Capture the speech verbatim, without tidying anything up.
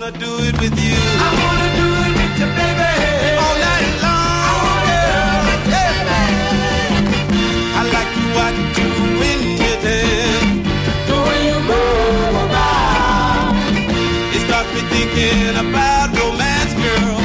wanna do it with you. I wanna do it with you, baby. All night long. I wanna do it with you, baby. I like to watch you when you dance. The way you move about. It starts me thinking about romance, girl.